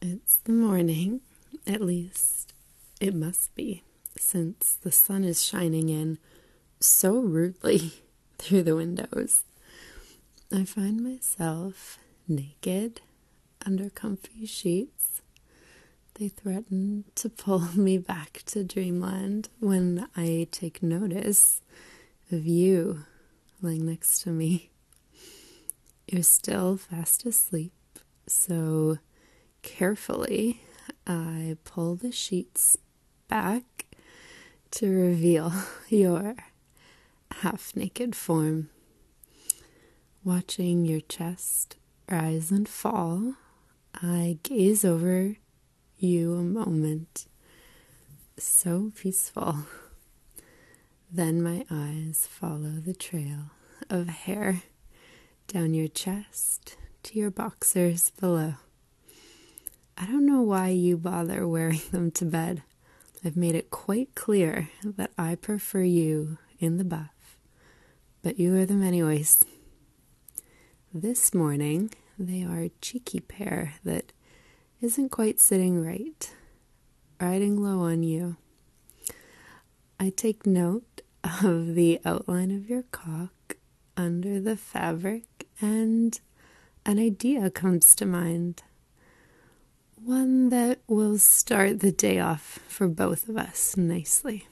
It's the morning, at least it must be, since the sun is shining in so rudely through the windows. I find myself naked under comfy sheets. They threaten to pull me back to dreamland when I take notice of you lying next to me. You're still fast asleep, so carefully I pull the sheets back to reveal your half-naked form. Watching your chest rise and fall, I gaze over you a moment, so peaceful. Then my eyes follow the trail of hair down your chest to your boxers below. I don't know why you bother wearing them to bed. I've made it quite clear that I prefer you in the buff, but you wear them anyways. This morning, they are a cheeky pair that isn't quite sitting right, riding low on you. I take note of the outline of your cock under the fabric, and an idea comes to mind. One that will start the day off for both of us nicely.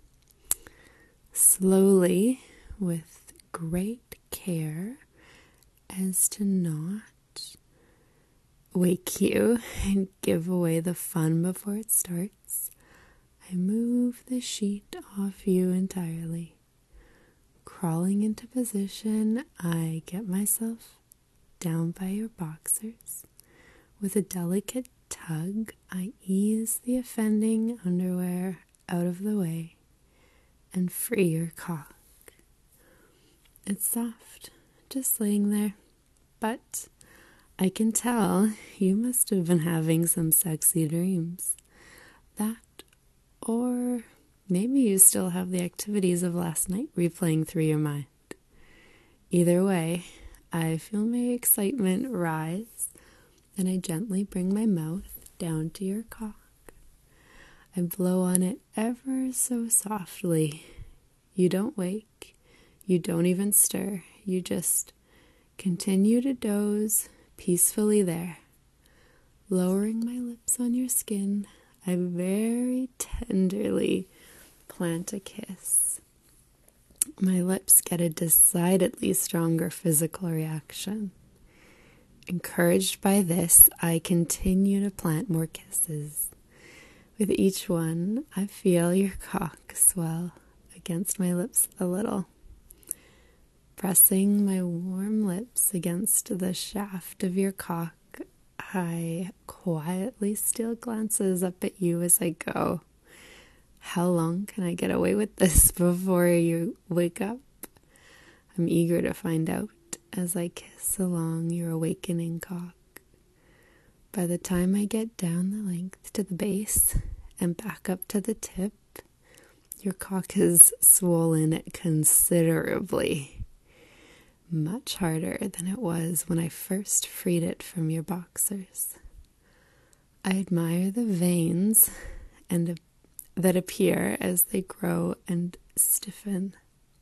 Slowly, with great care, as to not wake you and give away the fun before it starts, I move the sheet off you entirely. Crawling into position, I get myself down by your boxers. With a delicate tug, I ease the offending underwear out of the way and free your cock. It's soft, just laying there, but I can tell you must have been having some sexy dreams. That, or maybe you still have the activities of last night replaying through your mind. Either way, I feel my excitement rise, and I gently bring my mouth down to your cock. I blow on it ever so softly. You don't wake. You don't even stir. You just continue to doze peacefully there. Lowering my lips on your skin, I very tenderly plant a kiss. My lips get a decidedly stronger physical reaction. Encouraged by this, I continue to plant more kisses. With each one, I feel your cock swell against my lips a little. Pressing my warm lips against the shaft of your cock, I quietly steal glances up at you as I go. How long can I get away with this before you wake up? I'm eager to find out as I kiss along your awakening cock. By the time I get down the length to the base and back up to the tip, your cock is swollen considerably. Much harder than it was when I first freed it from your boxers. I admire the veins that appear as they grow and stiffen.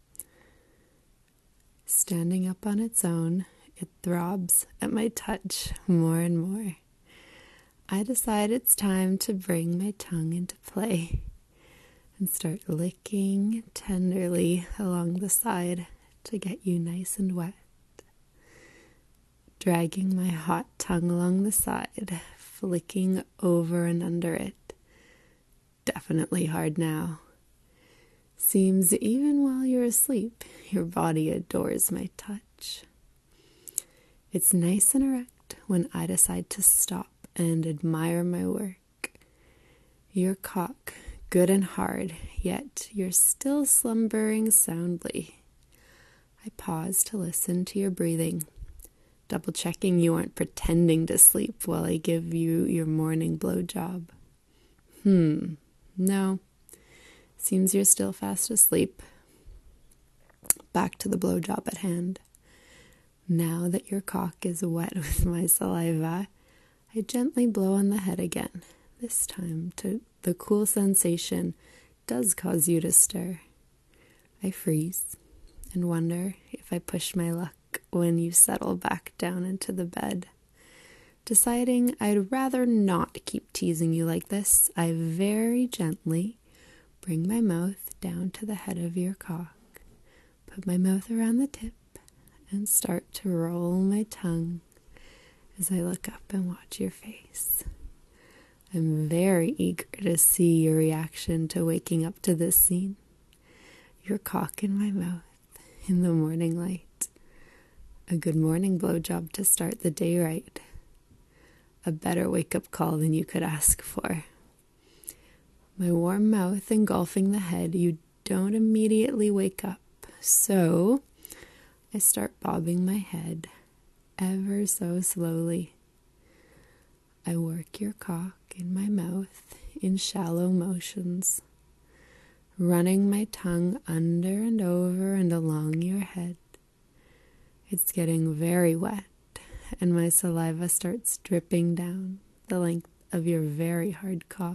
Standing up on its own, it throbs at my touch more and more. I decide it's time to bring my tongue into play and start licking tenderly along the side to get you nice and wet. Dragging my hot tongue along the side, flicking over and under it. Definitely hard now. Seems even while you're asleep, your body adores my touch. It's nice and erect when I decide to stop and admire my work. Your cock, good and hard, yet you're still slumbering soundly. I pause to listen to your breathing, double-checking you aren't pretending to sleep while I give you your morning blowjob. No. Seems you're still fast asleep. Back to the blowjob at hand. Now that your cock is wet with my saliva, I gently blow on the head again. This time, the cool sensation does cause you to stir. I freeze and wonder if I push my luck when you settle back down into the bed. Deciding I'd rather not keep teasing you like this, I very gently bring my mouth down to the head of your cock, put my mouth around the tip, and start to roll my tongue as I look up and watch your face. I'm very eager to see your reaction to waking up to this scene. Your cock in my mouth in the morning light. A good morning blowjob to start the day right. A better wake-up call than you could ask for. My warm mouth engulfing the head, you don't immediately wake up. So I start bobbing my head ever so slowly. I work your cock in my mouth in shallow motions, running my tongue under and over and along your head. It's getting very wet, and my saliva starts dripping down the length of your very hard cock.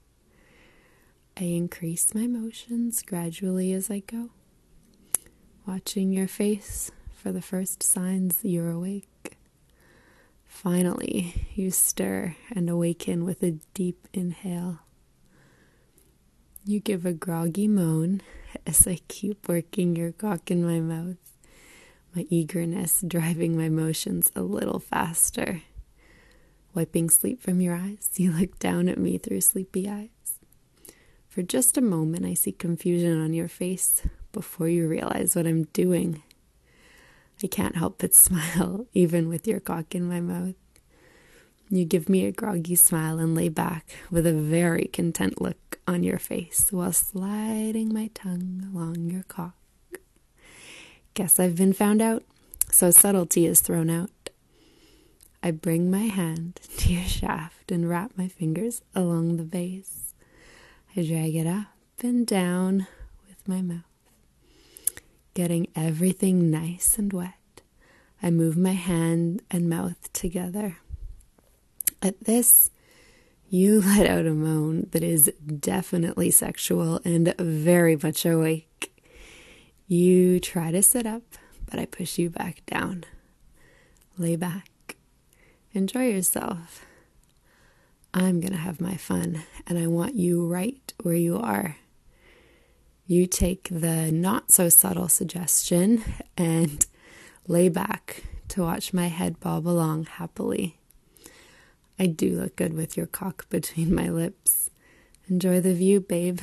I increase my motions gradually as I go, watching your face for the first signs you're awake. Finally, you stir and awaken with a deep inhale. You give a groggy moan as I keep working your cock in my mouth, my eagerness driving my motions a little faster. Wiping sleep from your eyes, you look down at me through sleepy eyes. For just a moment, I see confusion on your face before you realize what I'm doing. I can't help but smile, even with your cock in my mouth. You give me a groggy smile and lay back with a very content look on your face while sliding my tongue along your cock. Guess I've been found out, so subtlety is thrown out. I bring my hand to your shaft and wrap my fingers along the base. I drag it up and down with my mouth. Getting everything nice and wet, I move my hand and mouth together. At this, you let out a moan that is definitely sexual and very much awake. You try to sit up, but I push you back down. Lay back. Enjoy yourself. I'm gonna have my fun, and I want you right where you are. You take the not-so-subtle suggestion and lay back to watch my head bob along happily. I do look good with your cock between my lips. Enjoy the view, babe.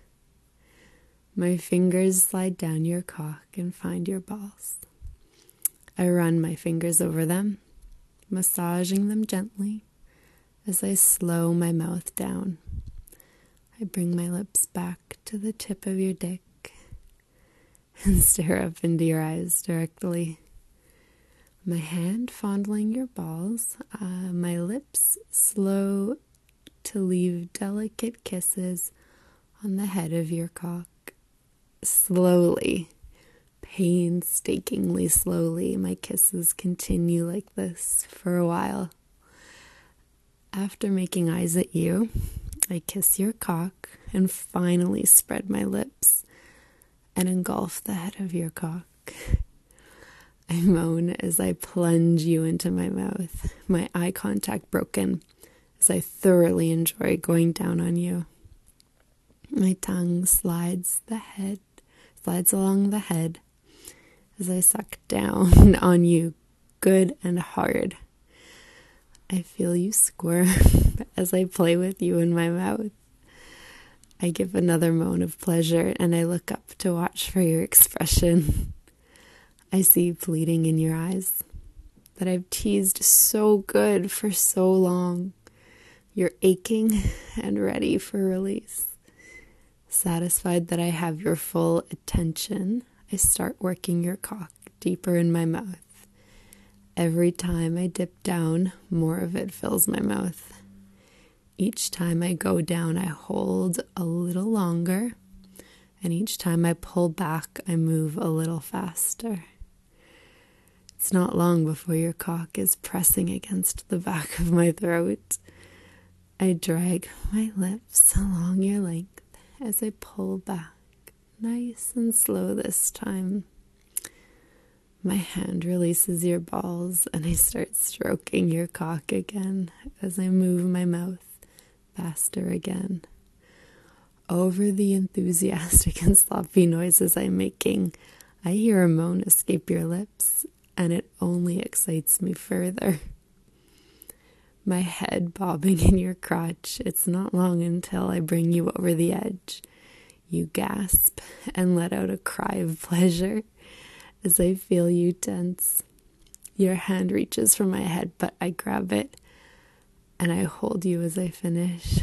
My fingers slide down your cock and find your balls. I run my fingers over them, massaging them gently as I slow my mouth down. I bring my lips back to the tip of your dick and stare up into your eyes directly. My hand fondling your balls, my lips slow to leave delicate kisses on the head of your cock. Slowly, painstakingly slowly, my kisses continue like this for a while. After making eyes at you, I kiss your cock and finally spread my lips and engulf the head of your cock. I moan as I plunge you into my mouth, my eye contact broken as I thoroughly enjoy going down on you. My tongue slides along the head as I suck down on you good and hard. I feel you squirm as I play with you in my mouth. I give another moan of pleasure and I look up to watch for your expression. I see pleading in your eyes that I've teased so good for so long. You're aching and ready for release. Satisfied that I have your full attention, I start working your cock deeper in my mouth. Every time I dip down, more of it fills my mouth. Each time I go down, I hold a little longer, and each time I pull back, I move a little faster. It's not long before your cock is pressing against the back of my throat. I drag my lips along your length as I pull back, nice and slow this time. My hand releases your balls and I start stroking your cock again as I move my mouth faster again. Over the enthusiastic and sloppy noises I'm making, I hear a moan escape your lips, and it only excites me further. My head bobbing in your crotch, it's not long until I bring you over the edge. You gasp and let out a cry of pleasure as I feel you tense. Your hand reaches for my head, but I grab it and I hold you as I finish.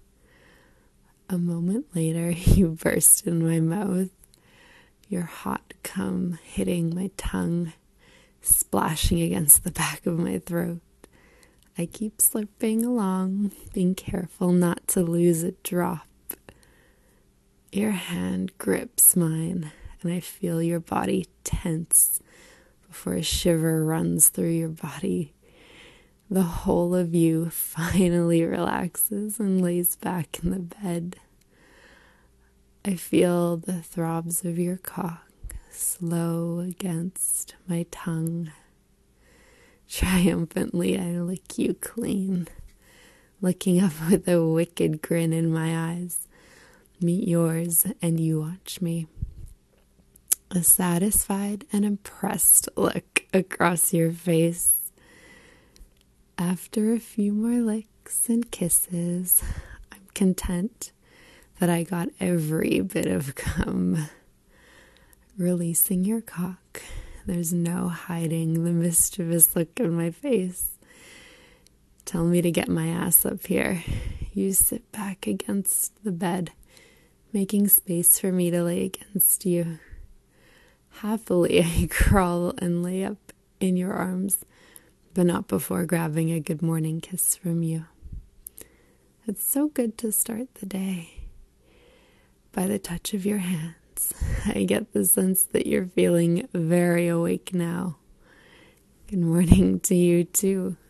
A moment later, you burst in my mouth, your hot cum hitting my tongue, splashing against the back of my throat. I keep slurping along, being careful not to lose a drop. Your hand grips mine, and I feel your body tense before a shiver runs through your body. The whole of you finally relaxes and lays back in the bed. I feel the throbs of your cock slow against my tongue. Triumphantly, I lick you clean, looking up with a wicked grin in my eyes. Meet yours, and you watch me. A satisfied and impressed look across your face. After a few more licks and kisses, I'm content that I got every bit of cum. Releasing your cock, there's no hiding the mischievous look on my face. Tell me to get my ass up here. You sit back against the bed, making space for me to lay against you. Happily, I crawl and lay up in your arms, but not before grabbing a good morning kiss from you. It's so good to start the day. By the touch of your hands, I get the sense that you're feeling very awake now. Good morning to you too.